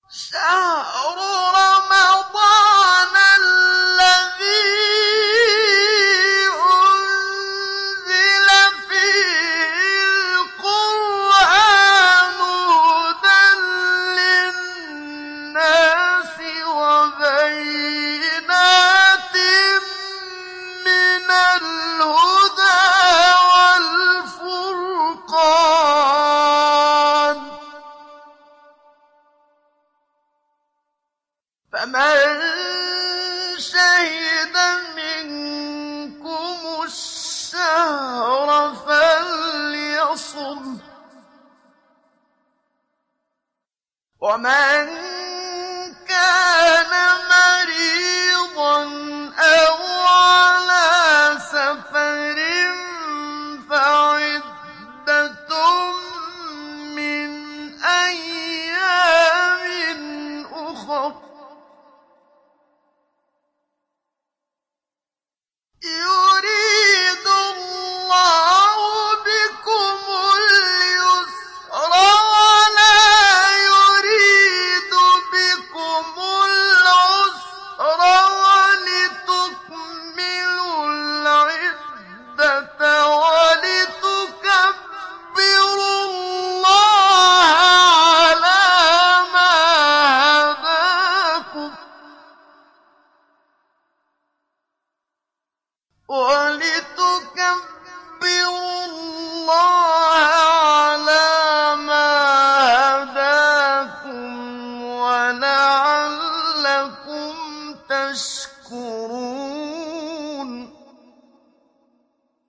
شهر رمضان الذي أنزل فيه القرآن هدى للناس وبينات من الهدى والفرقان فمن شهد منكم الشهر فليصم ومن كان مريضا